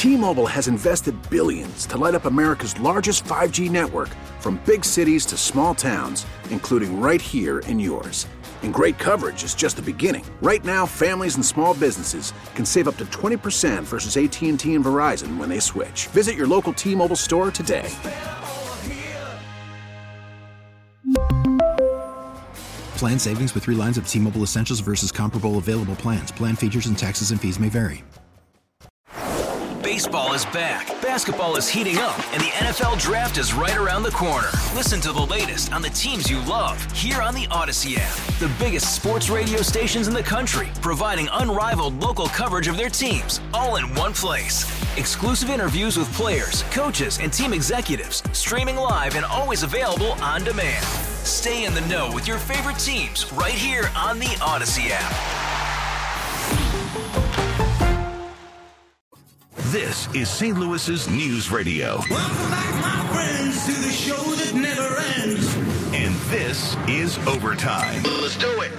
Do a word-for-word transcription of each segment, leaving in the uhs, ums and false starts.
T-Mobile has invested billions to light up America's largest five G network, from big cities to small towns, including right here in yours. And great coverage is just the beginning. Right now, families and small businesses can save up to twenty percent versus A T and T and Verizon when they switch. Visit your local T-Mobile store today. Plan savings with three lines of T-Mobile Essentials versus comparable available plans. Plan features and taxes and fees may vary. Baseball is back, basketball is heating up, and the N F L Draft is right around the corner. Listen to the latest on the teams you love here on the Odyssey app. The biggest sports radio stations in the country, providing unrivaled local coverage of their teams, all in one place. Exclusive interviews with players, coaches, and team executives, streaming live and always available on demand. Stay in the know with your favorite teams right here on the Odyssey app. This is Saint Louis's News Radio. Welcome back, my friends, to the show that never ends. And this is Overtime. Let's do it.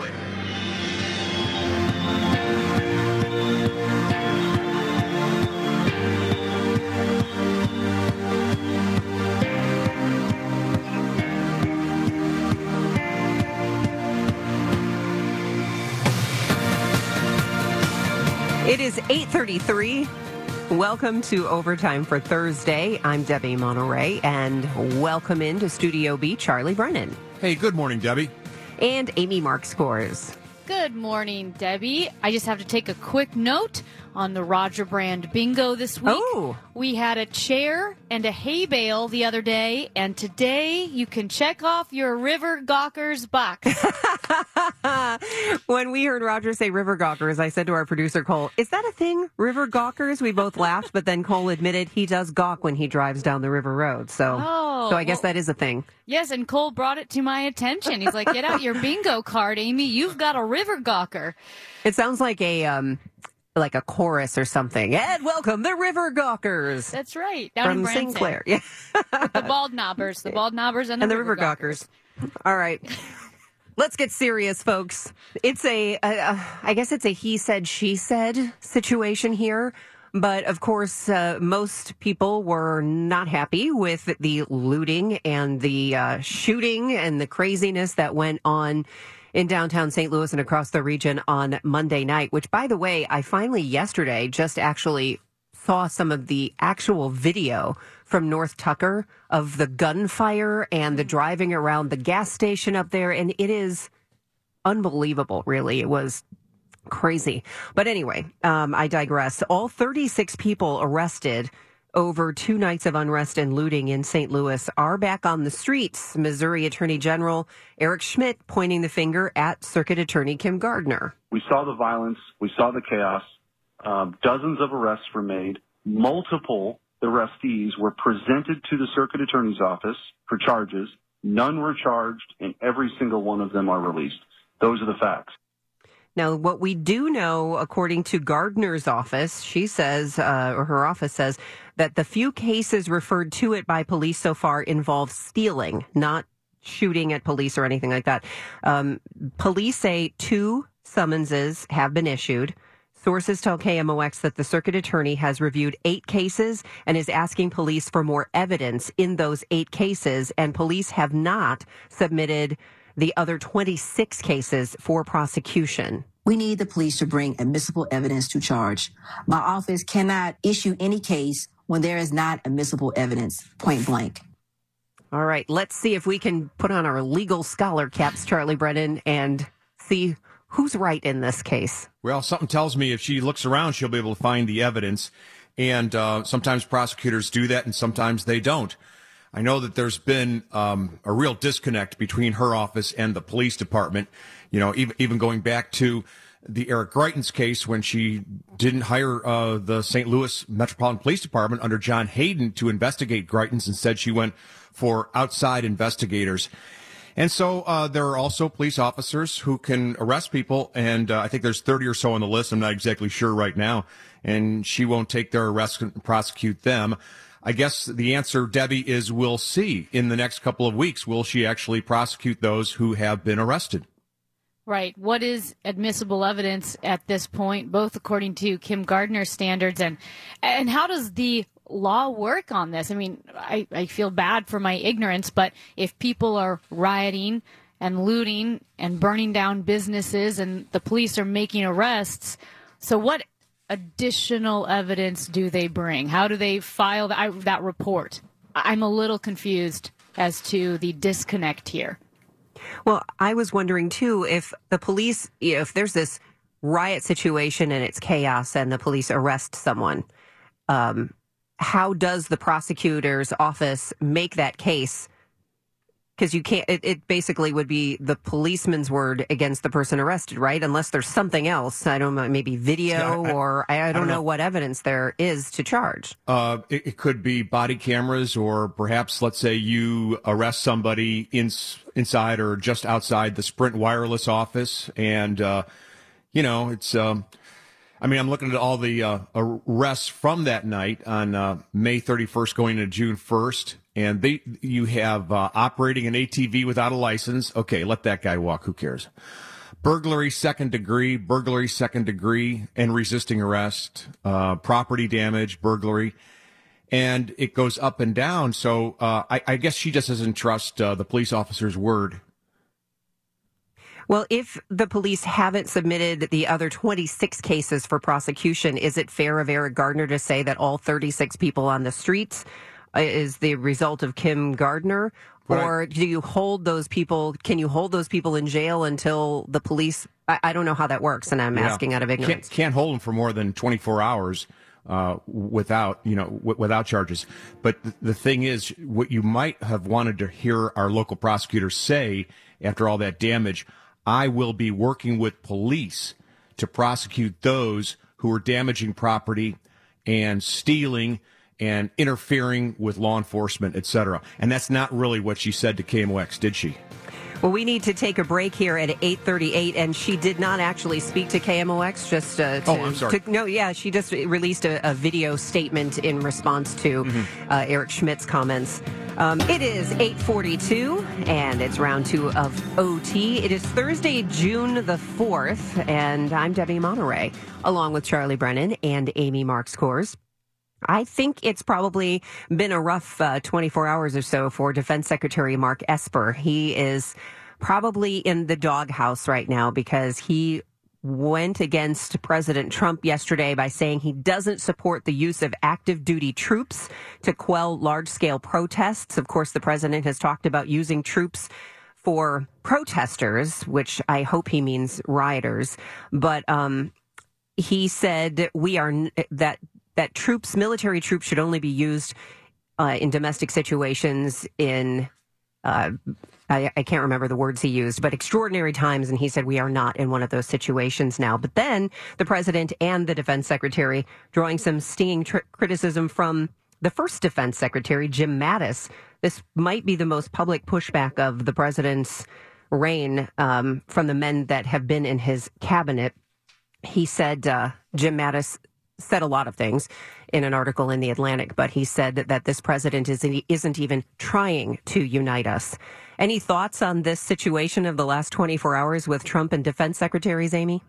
It is eight thirty-three. Welcome to Overtime for Thursday. I'm Debbie Monterey, and welcome into Studio B, Charlie Brennan. Hey, good morning, Debbie. And Amy Mark Scores. Good morning, Debbie. I just have to take a quick note on the Roger Brand bingo this week. Oh. We had a chair and a hay bale the other day, and today you can check off your River Gawkers box. When we heard Roger say River Gawkers, I said to our producer, Cole, is that a thing, River Gawkers? We both laughed, but then Cole admitted he does gawk when he drives down the river road. So, oh, so I guess well, that is a thing. Yes, and Cole brought it to my attention. He's like, get out your bingo card, Amy. You've got a River Gawker. It sounds like a... um. like a chorus or something. And welcome the River Gawkers. That's right. Down from in Branson. Sinclair. Yeah. The Bald Knobbers. The Bald Knobbers and the, and the River, River Gawkers. Gawkers. All right. Let's get serious, folks. It's a, a, I guess it's a he said, she said situation here. But, of course, uh, most people were not happy with the looting and the uh, shooting and the craziness that went on in downtown Saint Louis and across the region on Monday night, which, by the way, I finally yesterday just actually saw some of the actual video from North Tucker of the gunfire and the driving around the gas station up there. And it is unbelievable, really. It was crazy. But anyway, um, I digress. All thirty-six people arrested over two nights of unrest and looting in Saint Louis are back on the streets. Missouri Attorney General Eric Schmidt pointing the finger at Circuit Attorney Kim Gardner. We saw the violence. We saw the chaos. Uh, dozens of arrests were made. Multiple arrestees were presented to the Circuit Attorney's office for charges. None were charged, and every single one of them are released. Those are the facts. Now, what we do know, according to Gardner's office, she says, uh, or her office says, that the few cases referred to it by police so far involve stealing, not shooting at police or anything like that. Um, police say two summonses have been issued. Sources tell K M O X that the circuit attorney has reviewed eight cases and is asking police for more evidence in those eight cases, and police have not submitted the other twenty-six cases for prosecution. We need the police to bring admissible evidence to charge. My office cannot issue any case when there is not admissible evidence, point blank. All right, let's see if we can put on our legal scholar caps, Charlie Brennan, and see who's right in this case. Well, something tells me if she looks around, she'll be able to find the evidence. And uh, sometimes prosecutors do that, and sometimes they don't. I know that there's been um, a real disconnect between her office and the police department, you know, even, even going back to the Eric Greitens case when she didn't hire uh, the Saint Louis Metropolitan Police Department under John Hayden to investigate Greitens. Instead, she went for outside investigators. And so uh, there are also police officers who can arrest people, and uh, I think there's thirty or so on the list. I'm not exactly sure right now, and she won't take their arrests and prosecute them. I guess the answer, Debbie, is we'll see in the next couple of weeks. Will she actually prosecute those who have been arrested? Right. What is admissible evidence at this point, both according to Kim Gardner's standards, and and how does the law work on this? I mean, I, I feel bad for my ignorance, but if people are rioting and looting and burning down businesses and the police are making arrests, so what additional evidence do they bring? How do they file that, that report? I'm a little confused as to the disconnect here. Well, I was wondering, too, if the police, if there's this riot situation and it's chaos and the police arrest someone, um, how does the prosecutor's office make that case? Because you can't, it, it basically would be the policeman's word against the person arrested, right? Unless there's something else. I don't know, maybe video, yeah, I, or I, I, don't I don't know, know what evidence there is to charge. Uh, it, it could be body cameras, or perhaps, let's say you arrest somebody in, inside or just outside the Sprint wireless office. And, uh, you know, it's, um, I mean, I'm looking at all the uh, arrests from that night on uh, May thirty-first going to June first. And they, you have uh, operating an A T V without a license. Okay, let that guy walk. Who cares? Burglary second degree, burglary second degree, and resisting arrest, uh, property damage, burglary. And it goes up and down. So uh, I, I guess she just doesn't trust uh, the police officer's word. Well, if the police haven't submitted the other twenty-six cases for prosecution, is it fair of Eric Gardner to say that all thirty-six people on the streets is the result of Kim Gardner? Or do you hold those people, can you hold those people in jail until the police, I, I don't know how that works, and I'm yeah. asking out of ignorance. Can't, can't hold them for more than twenty-four hours uh, without, you know, w- without charges. But th- the thing is, what you might have wanted to hear our local prosecutors say after all that damage, I will be working with police to prosecute those who are damaging property and stealing and interfering with law enforcement, et cetera. And that's not really what she said to K M O X, did she? Well, we need to take a break here at eight thirty-eight, and she did not actually speak to K M O X. Just uh, to, oh, I'm sorry. To, no, yeah, she just released a, a video statement in response to mm-hmm. uh, Eric Schmidt's comments. Um, it is eight forty-two, and it's round two of O T. It is Thursday, June the fourth, and I'm Debbie Monterey, along with Charlie Brennan and Amy Marks Kors. I think it's probably been a rough uh, twenty-four hours or so for Defense Secretary Mark Esper. He is probably in the doghouse right now because he went against President Trump yesterday by saying he doesn't support the use of active duty troops to quell large-scale protests. Of course, the president has talked about using troops for protesters, which I hope he means rioters. But um, he said we are that that troops, military troops, should only be used uh, in domestic situations in, uh, I, I can't remember the words he used, but extraordinary times. And he said we are not in one of those situations now. But then the president and the defense secretary drawing some stinging tr- criticism from the first defense secretary, Jim Mattis. This might be the most public pushback of the president's reign um, from the men that have been in his cabinet. He said, uh, Jim Mattis said a lot of things in an article in The Atlantic, but he said that, that this president isn't, isn't even trying to unite us. Any thoughts on this situation of the last twenty-four hours with Trump and defense secretaries, Amy?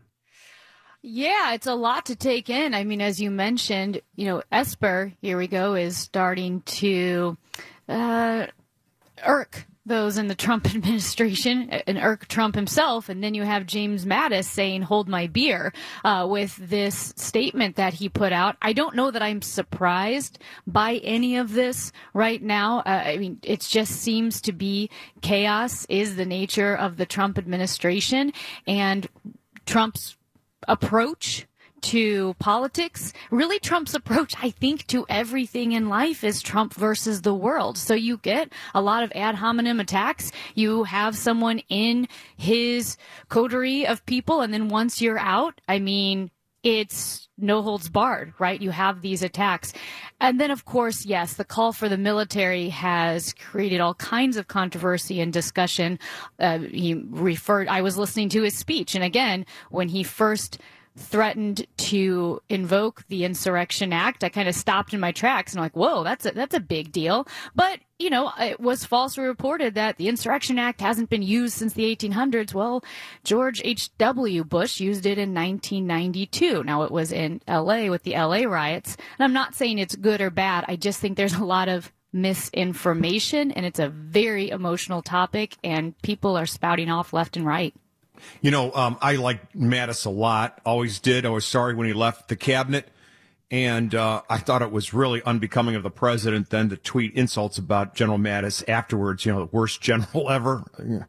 Yeah, it's a lot to take in. I mean, as you mentioned, you know, Esper, here we go, is starting to uh, irk those in the Trump administration and irk Trump himself. And then you have James Mattis saying, hold my beer, uh, with this statement that he put out. I don't know that I'm surprised by any of this right now. Uh, I mean, it just seems to be chaos is the nature of the Trump administration, and Trump's approach to politics, really Trump's approach, I think, to everything in life is Trump versus the world. So you get a lot of ad hominem attacks. You have someone in his coterie of people, and then once you're out, I mean, it's no holds barred, right? You have these attacks. And then, of course, yes, the call for the military has created all kinds of controversy and discussion. Uh, he referred, I was listening to his speech, and again, when he first threatened to invoke the Insurrection Act, I kind of stopped in my tracks and I'm like, whoa, that's a, that's a big deal. But, you know, it was falsely reported that the Insurrection Act hasn't been used since the eighteen hundreds. Well, George H W. Bush used it in nineteen ninety-two. Now, it was in L A with the L A riots. And I'm not saying it's good or bad. I just think there's a lot of misinformation, and it's a very emotional topic, and people are spouting off left and right. You know, um, I like Mattis a lot, always did. I was sorry when he left the cabinet, and uh, I thought it was really unbecoming of the president then to tweet insults about General Mattis afterwards, you know, the worst general ever.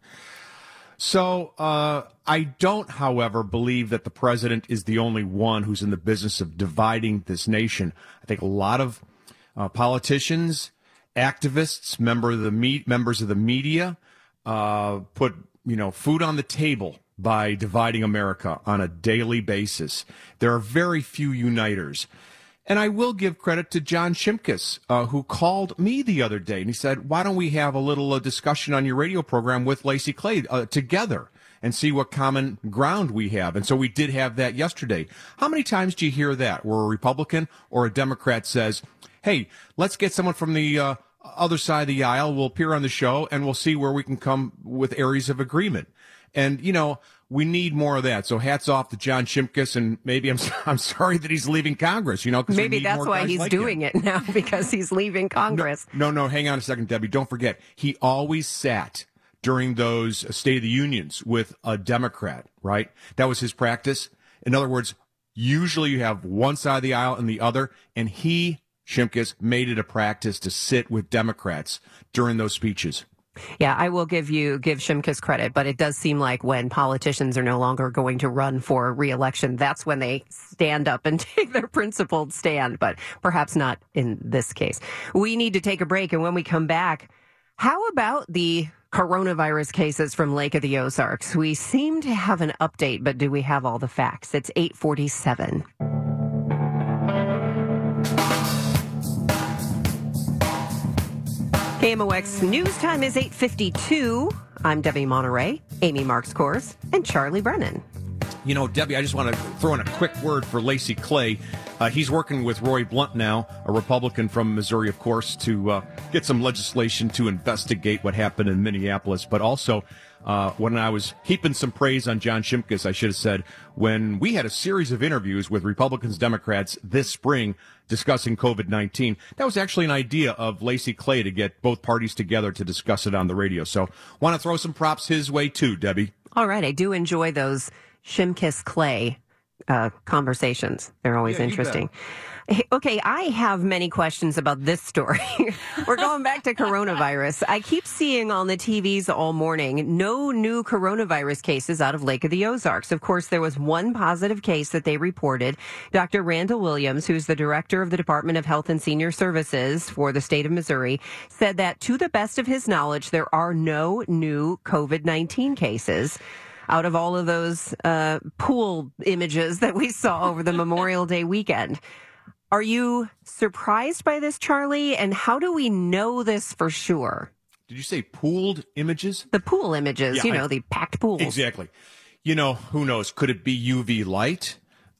So uh, I don't, however, believe that the president is the only one who's in the business of dividing this nation. I think a lot of uh, politicians, activists, member of the me- members of the media uh, put, you know, food on the table by dividing America on a daily basis. There are very few uniters. And I will give credit to John Shimkus, uh, who called me the other day, and he said, why don't we have a little uh, discussion on your radio program with Lacey Clay uh, together and see what common ground we have? And so we did have that yesterday. How many times do you hear that, where a Republican or a Democrat says, hey, let's get someone from the uh, other side of the aisle, we'll appear on the show, and we'll see where we can come with areas of agreement? And, you know, we need more of that. So hats off to John Shimkus, and maybe I'm I'm sorry that he's leaving Congress, you know, because maybe that's why he's like doing him. it now, because he's leaving Congress. No, no, no, hang on a second, Debbie. Don't forget, he always sat during those State of the Unions with a Democrat, right? That was his practice. In other words, usually you have one side of the aisle and the other, and he, Shimkus, made it a practice to sit with Democrats during those speeches. Yeah, I will give you give Shimkus credit, but it does seem like when politicians are no longer going to run for re-election, that's when they stand up and take their principled stand, but perhaps not in this case. We need to take a break, and when we come back, how about the coronavirus cases from Lake of the Ozarks? We seem to have an update, but do we have all the facts? It's eight forty-seven. K M O X News Time is eight fifty-two. I'm Debbie Monterey, Amy Marks Kors, and Charlie Brennan. You know, Debbie, I just want to throw in a quick word for Lacey Clay. Uh, he's working with Roy Blunt now, a Republican from Missouri, of course, to uh, get some legislation to investigate what happened in Minneapolis. But also, uh, when I was heaping some praise on John Shimkus, I should have said, when we had a series of interviews with Republicans, Democrats this spring discussing COVID nineteen, that was actually an idea of Lacey Clay to get both parties together to discuss it on the radio. So want to throw some props his way, too, Debbie. All right. I do enjoy those Shimkus Clay uh, conversations. They're always Yeah, you interesting. Okay, I have many questions about this story. We're going back to coronavirus. I keep seeing on the T Vs all morning, no new coronavirus cases out of Lake of the Ozarks. Of course, there was one positive case that they reported. Doctor Randall Williams, who's the director of the Department of Health and Senior Services for the state of Missouri, said that to the best of his knowledge, there are no new COVID nineteen cases out of all of those uh, pool images that we saw over the Memorial Day weekend. Are you surprised by this, Charlie? And how do we know this for sure? Did you say pooled images? The pool images, Yeah, you know, I- the packed pools. Exactly. You know, who knows? Could it be U V light?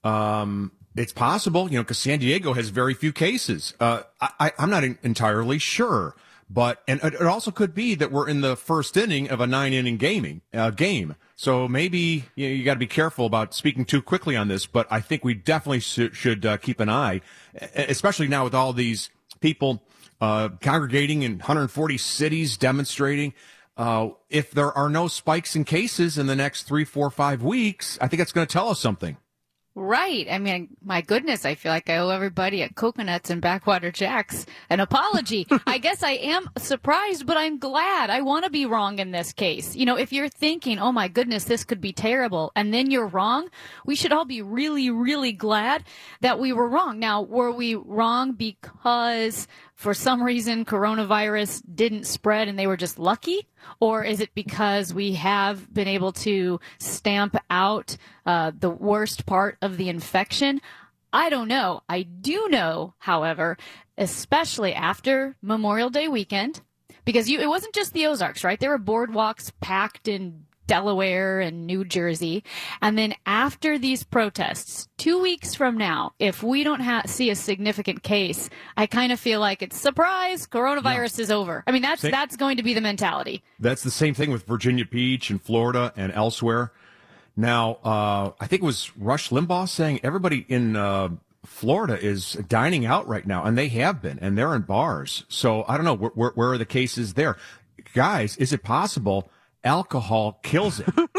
Um, it's possible, you know, because San Diego has very few cases. Uh, I, I, I'm not en- entirely sure. But, and it also could be that we're in the first inning of a nine inning gaming, uh, game. So maybe you, know, you got to be careful about speaking too quickly on this, but I think we definitely sh- should uh, keep an eye, especially now with all these people uh, congregating in one hundred forty cities, demonstrating. Uh, if there are no spikes in cases in the next three, four, five weeks, I think that's going to tell us something. Right. I mean, my goodness, I feel like I owe everybody at Coconuts and Backwater Jacks an apology. I guess I am surprised, but I'm glad. I want to be wrong in this case. You know, if you're thinking, oh my goodness, this could be terrible, and then you're wrong, we should all be really, really glad that we were wrong. Now, were we wrong because for some reason coronavirus didn't spread and they were just lucky? Or is it because we have been able to stamp out uh, the worst part of the infection? I don't know. I do know, however, especially after Memorial Day weekend, because you, it wasn't just the Ozarks, right? There were boardwalks packed in Delaware and New Jersey. And then after these protests, two weeks from now, if we don't ha- see a significant case, I kind of feel like it's surprise, coronavirus yeah. is over. I mean, that's same, that's going to be the mentality. That's the same thing with Virginia Beach and Florida and elsewhere. Now, uh, I think it was Rush Limbaugh saying everybody in uh, Florida is dining out right now, and they have been, and they're in bars. So I don't know, where, where, where are the cases there? Guys, is it possible alcohol kills it? Boy,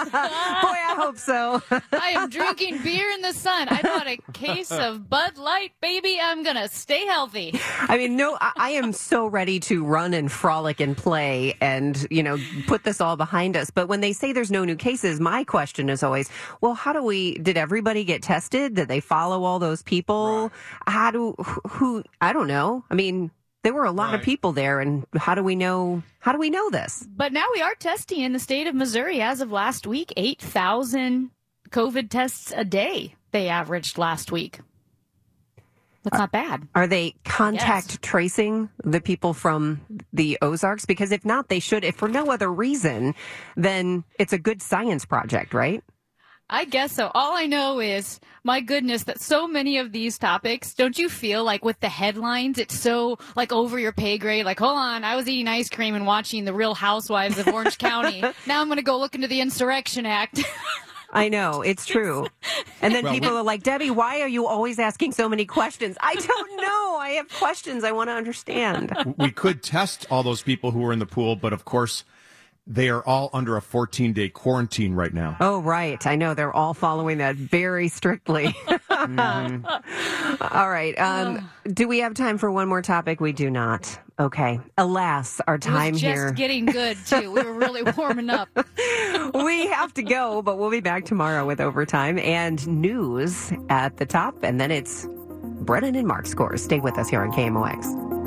I hope so. I am drinking beer in the sun. I bought a case of Bud Light, baby. I'm going to stay healthy. I mean, no, I, I am so ready to run and frolic and play and, you know, put this all behind us. But when they say there's no new cases, my question is always, well, how do we, did everybody get tested? Did they follow all those people? Right. How do, who, I don't know. I mean, there were a lot right. of people there, and how do we know? How do we know this? But now we are testing in the state of Missouri as of last week. eight thousand COVID tests a day they averaged last week. That's not bad. Are they contact tracing the people from the Ozarks? Because if not, they should. If for no other reason, then it's a good science project, right? I guess so. All I know is, my goodness, that so many of these topics, don't you feel like with the headlines, it's so like over your pay grade? Like, hold on, I was eating ice cream and watching The Real Housewives of Orange County. Now I'm going to go look into the Insurrection Act. I know, it's true. And then well, people are like, Debbie, why are you always asking so many questions? I don't know. I have questions I want to understand. We could test all those people who were in the pool, but of course, they are all under a fourteen-day quarantine right now. Oh, right. I know. They're all following that very strictly. mm-hmm. All right. Um, do we have time for one more topic? We do not. Okay. Alas, our time it was just here. Just getting good, too. We were really warming up. We have to go, but we'll be back tomorrow with Overtime and news at the top. And then it's Brennan and Mark Scores. Stay with us here on K M O X.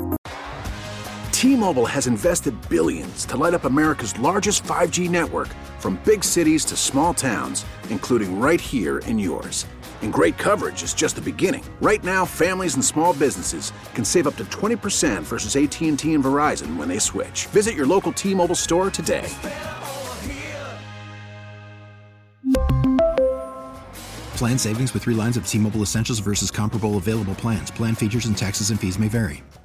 T-Mobile has invested billions to light up America's largest five G network, from big cities to small towns, including right here in yours. And great coverage is just the beginning. Right now, families and small businesses can save up to twenty percent versus A T and T and Verizon when they switch. Visit your local T-Mobile store today. Plan savings with three lines of T-Mobile Essentials versus comparable available plans. Plan features and taxes and fees may vary.